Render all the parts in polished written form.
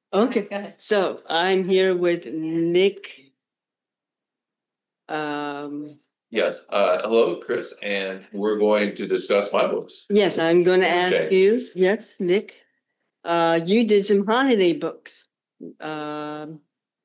Okay, go ahead. So I'm here with Nick. Yes. Hello, Chris, and we're going to discuss my books. Yes, I'm going to ask Okay. you. Yes, Nick. You did some holiday books. Um,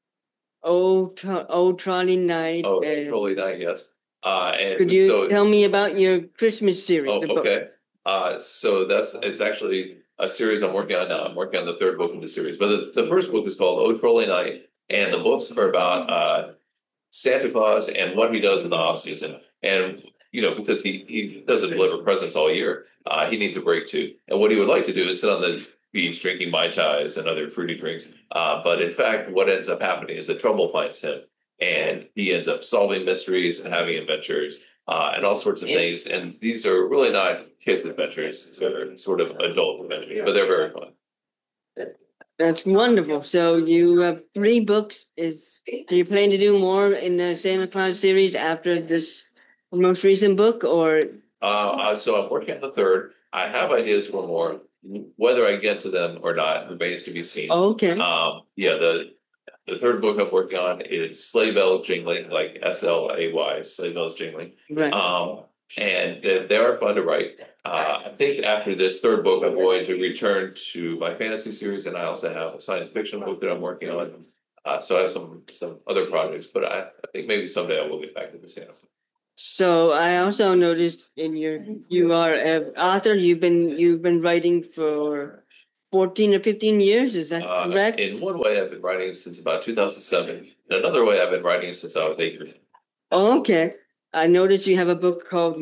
Old Trolley Night. Oh, Trolley Night, yes. And Could you so, tell me about your Christmas series? oh, The book? okay. So it's actually a series I'm working on now. I'm working on the third book in the series, but the first book is called Oh Trolley Night, and the books are about Santa Claus and what he does in the off season. And because he doesn't deliver presents all year, he needs a break too. And what he would like to do is sit on the beach drinking Mai Tais and other fruity drinks. But in fact, what ends up happening is that trouble finds him, and he ends up solving mysteries and having adventures. And all sorts of things. And these are really not kids' adventures. They're sort of adult adventures, but they're very fun. That's wonderful. So you have three books. Do you plan to do more in the Santa Claus series after this most recent book, or? So I'm working on the third. I have ideas for more. Whether I get to them or not remains to be seen. Okay. Yeah, the third book I'm working on is Sleigh Bells Jingling, like SLAY, Sleigh Bells Jingling. Right. And they are fun to write. I think after this third book, I'm going to return to my fantasy series, and I also have a science fiction book that I'm working on. So I have some other projects, but I think maybe someday I will get back to the Santa. So I also noticed you are an author. You've been writing for 14 or 15 years. Is that correct? In one way, I've been writing since about 2007. In another way, I've been writing since I was 8 years old. Oh, okay. I noticed you have a book called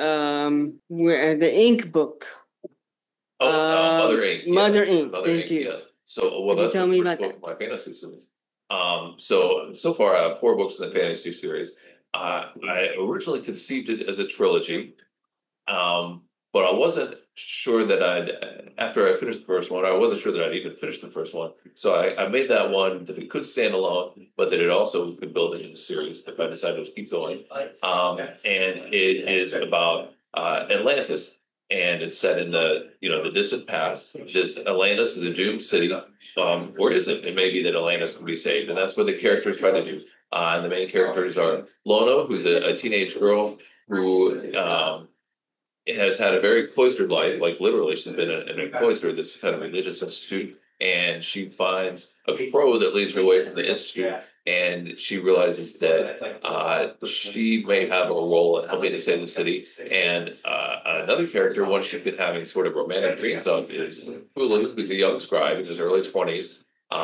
the Ink book. Mother Ink. Mother Yes. Ink. Mother Thank Ink, you. yes. So, well, Could you that's tell the me first about book that? of my fantasy series. So far I have four books in the fantasy series. I originally conceived it as a trilogy, but I wasn't sure that after I finished the first one, I wasn't sure that I'd even finish the first one. So I made that one that it could stand alone, but that it also could build into a series if I decided to keep going. And it is about Atlantis, and it's set in the distant past. This Atlantis is a doomed city, or is it? It may be that Atlantis can be saved, and that's what the characters try to do. And the main characters are Lono, who's a teenage girl who has had a very cloistered life. Like literally, she's been in a cloister, this kind of religious institute, and she finds a crow that leads her away from the institute, and she realizes that she may have a role in helping to save the city. And another character, one she's been having sort of romantic dreams of, is Hulu, who's a young scribe in his early 20s.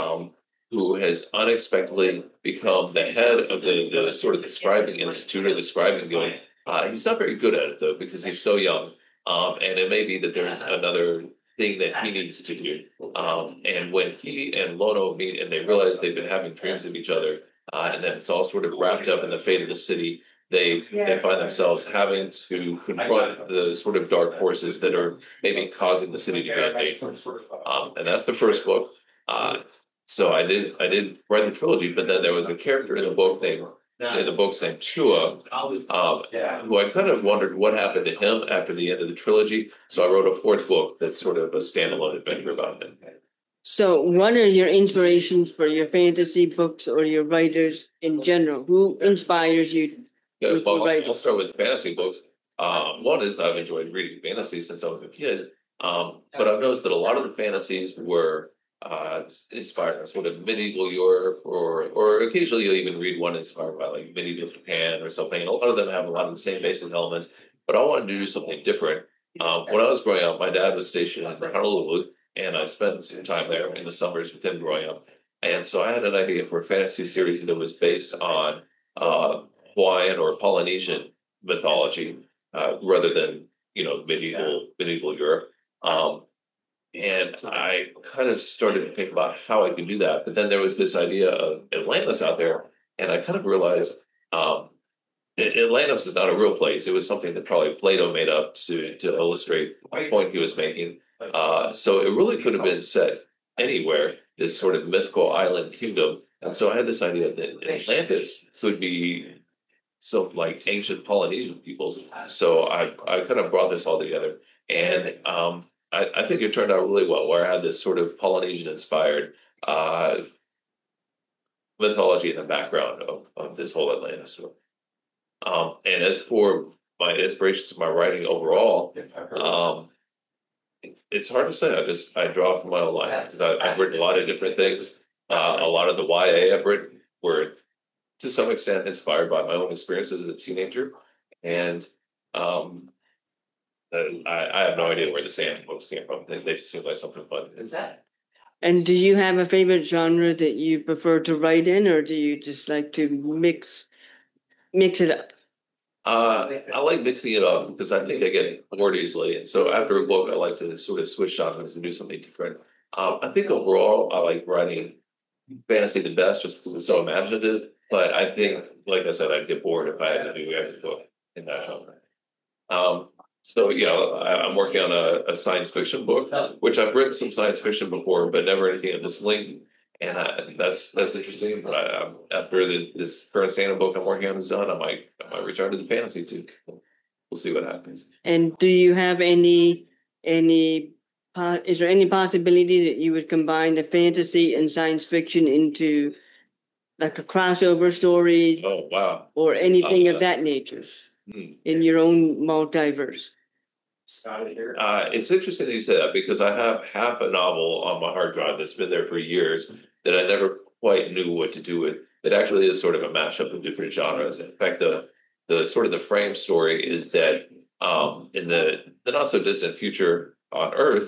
Who has unexpectedly become the head of the sort of the scribing institute or the scribing guild. He's not very good at it though because he's so young, and it may be that there's another thing that he needs to do. And when he and Lono meet and they realize they've been having dreams of each other, and then it's all sort of wrapped up in the fate of the city, they find themselves having to confront the sort of dark forces that are maybe causing the city to be invaded. And that's the first book. So I did write the trilogy, but then there was a character in the book named Tua, who I kind of wondered what happened to him after the end of the trilogy. So I wrote a fourth book that's sort of a standalone adventure about him. So, what are your inspirations for your fantasy books or your writers in general? Who inspires you Yeah, with your well, writing? I'll start with fantasy books. One is I've enjoyed reading fantasy since I was a kid, but I've noticed that a lot of the fantasies were inspired by sort of medieval Europe, or occasionally you'll even read one inspired by like medieval Japan or something. And a lot of them have a lot of the same basic elements, but I wanted to do something different. When I was growing up, my dad was stationed in Honolulu, and I spent some time there in the summers with him growing up. And so I had an idea for a fantasy series that was based on uh, Hawaiian or Polynesian mythology rather than medieval Europe. Um, and I kind of started to think about how I could do that. But then there was this idea of Atlantis out there, and I kind of realized um, Atlantis is not a real place. It was something that probably Plato made up to illustrate the point he was making. So it really could have been set anywhere, this sort of mythical island kingdom. And so I had this idea that Atlantis could be some like ancient Polynesian peoples. So I kind of brought this all together. And I think it turned out really well, where I had this sort of Polynesian inspired uh, mythology and the background of this whole Atlantis story. And as for my inspirations of my writing overall, it's hard to say. I draw from my own life because I've written a lot of different things. A lot of the YA I've written were to some extent inspired by my own experiences as a teenager, and I have no idea where the sand books came from. They just seem like something fun. And do you have a favorite genre that you prefer to write in, or do you just like to mix it up? I like mixing it up because I think I get bored easily, and so after a book, I like to sort of switch genres and do something different. I think overall, I like writing fantasy the best just because it's so imaginative. But I think, like I said, I'd get bored if I had to do every book in that genre. So I'm working on a science fiction book, which I've written some science fiction before, but never anything of this length. And that's interesting. But after this current Santa book I'm working on is done, I might return to the fantasy too. We'll see what happens. And do you have is there any possibility that you would combine the fantasy and science fiction into like a crossover story? Oh, wow. Or anything of that nature in your own multiverse? It's interesting that you say that because I have half a novel on my hard drive that's been there for years that I never quite knew what to do with. It actually is sort of a mashup of different genres. In fact, the sort of the frame story is that in the not so distant future on Earth,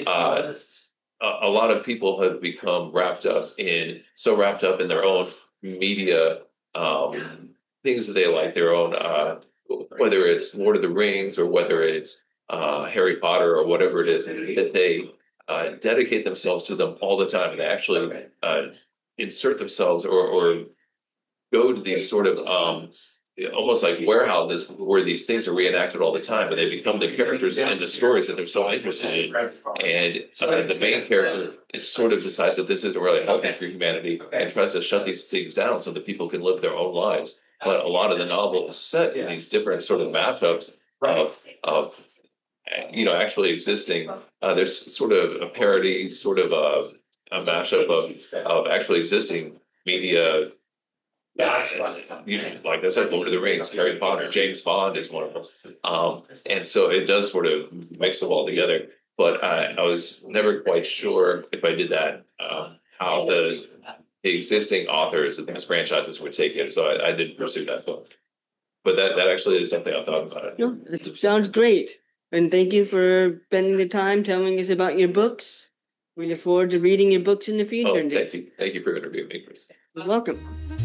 a lot of people have become wrapped up in their own media things that they like, their own whether it's Lord of the Rings or whether it's Harry Potter or whatever it is, that they dedicate themselves to them all the time, and they actually insert themselves or go to these sort of almost like warehouses where these things are reenacted all the time, and they become the characters in the stories that they're so interested in. And the main character sort of decides that this isn't really healthy for humanity and tries to shut these things down so that people can live their own lives. But a lot of the novel is set in these different sort of mashups of actually existing. There's sort of a parody, sort of a mashup of actually existing media. Like I said, Lord of the Rings, Harry Potter, James Bond is one of them. And so it does sort of mix them all together. But I was never quite sure if I did that, how the existing authors of these franchises would take it. So I didn't pursue that book. But that actually is something I've thought about. It sounds great. And thank you for spending the time telling us about your books. We look forward to reading your books in the future. Thank you for interviewing me, Chris. You're welcome.